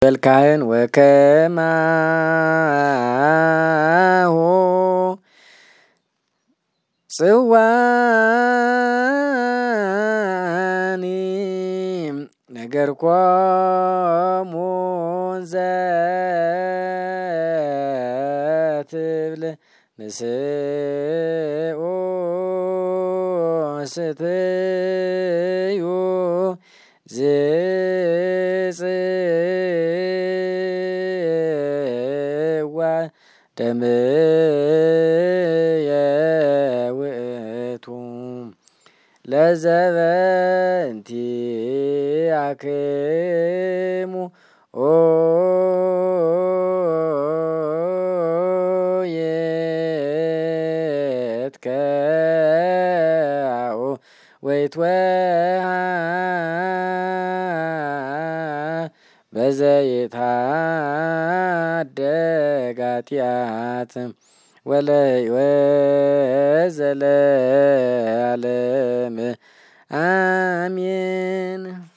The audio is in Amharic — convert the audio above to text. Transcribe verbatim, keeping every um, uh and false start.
በልካህን ወከማሁ ጽዋኒ ነገርኮሙ ዘትብል ንስኡ ስትዩ ዝጽዋ ደምየ ውእቱ ለዘበእንቲአክሙ ይትከኡ ወይትወሃብ በዘይትሃደግ ኃጢአት ወለሕይወት ዘለዓለም አሜን።